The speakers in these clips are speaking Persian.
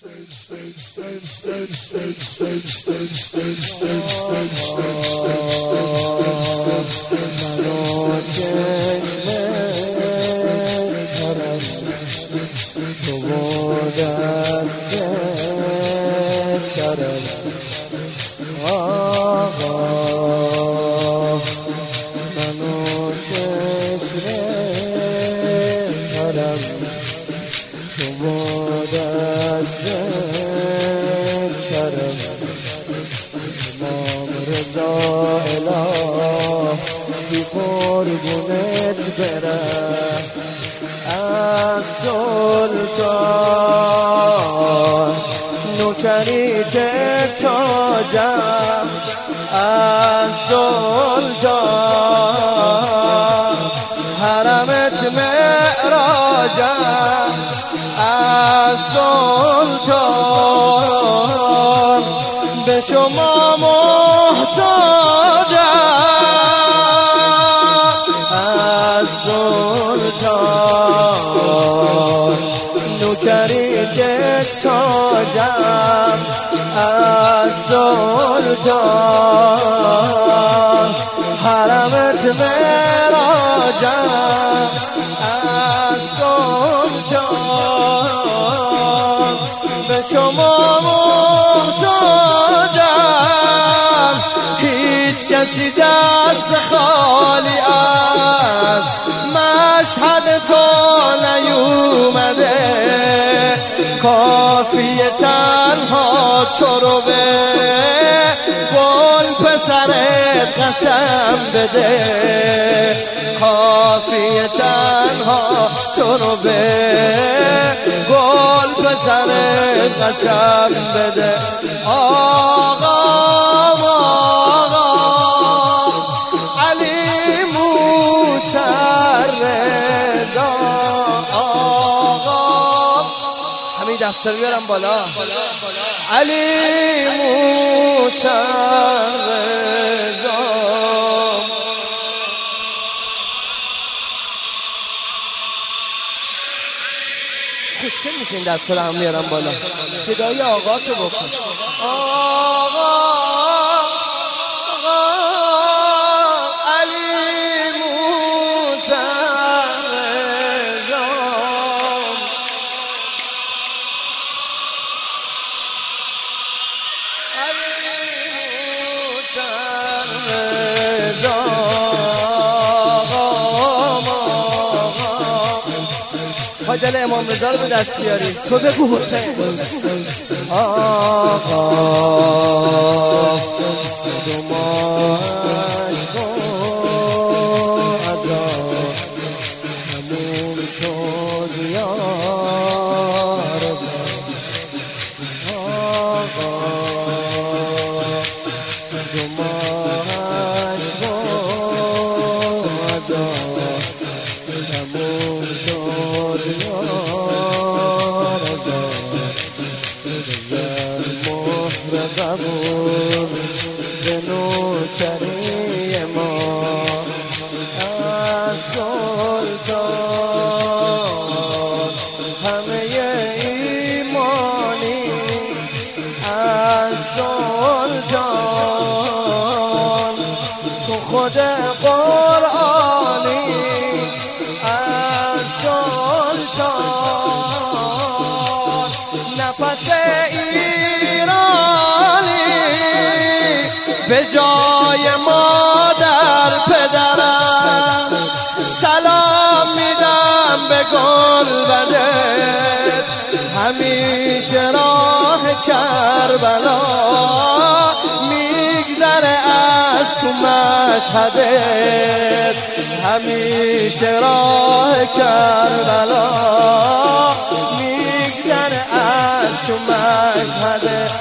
کسی دست خالی از مشهد تو نیومده، کافیه تنها تو رو به گل پسرت قسم بده، کافیه تنها تو رو به گل پسرت قسم بده. آقا دفتر بیارم بالا، علی موسی رضا. خوشگل میشه این دفتر هم بیارم بالا، صدای آقا تو بکن. آقا دل امام رضا رو به دست بیاری، تو بگو حسین. آقا دماغش کن عذا همون شد یا رضا. آقا دماغش کن عذا همون شد یا قبول به نوکری ما از سلطان همه ایمانی از سلطان تو خود قرآنی از سلطان نفس به جای مادر پدرم سلام میدم به گلبدت، همیشه راه کربلا میگذره از تو مشهدت، همیشه راه کربلا میگذره از تو مشهدت.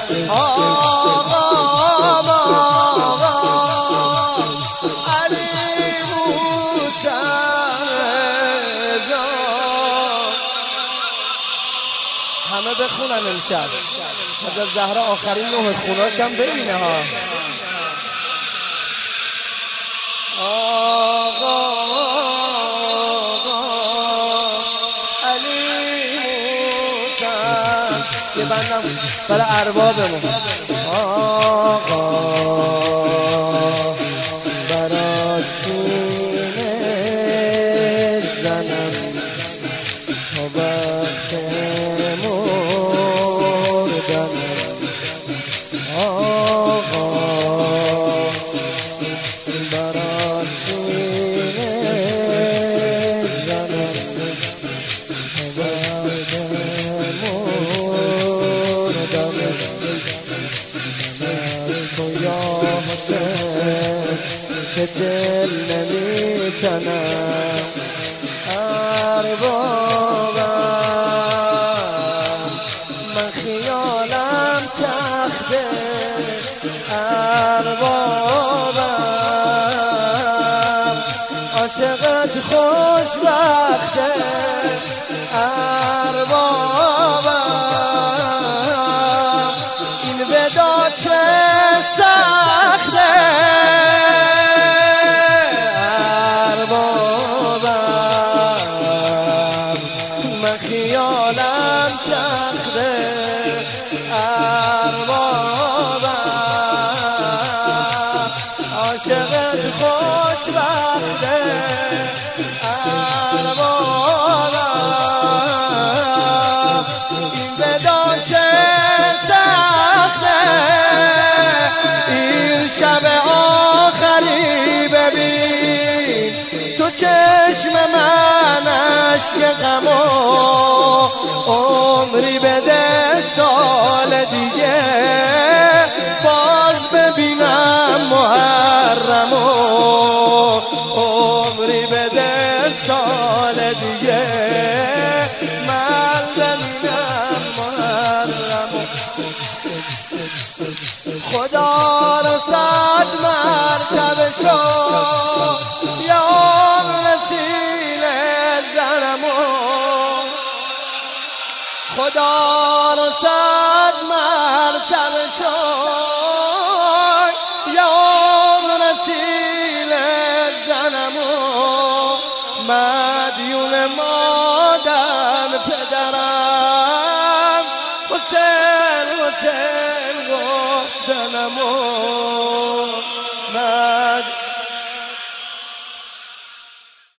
همه بخونن امشب حضرت زهرا آخرین 9 خوناش هم ببینه ها. آقا علی موسی یه بندم برای اربابمون. آقا برات سینه زنم تا وقت مردنم. آقا برات سینه زنم تا وقت مردنم. تو یا حسین که دل نمیتنم اربابم، من خیالم تخته اربابم، عاشقت خوشبخته اربابم، این ودا چه سخته اربابم، من خیالم تخته اربابم، عاشقت خوشبخته اربابم، این ودا چه سخته. این شب آخری ببین تو چشم من اشک غم و عمری بده سال دیگه باز ببینم محرم و عمری بده سال دیگه من ببینم محرم. خدا رو 100 مرتبه شد یا وسیله زنمو، خدا رو 100 مرتبه شد یا وسیله زنمو، مدیون مادر پدرم حسین حسین گفتنمو.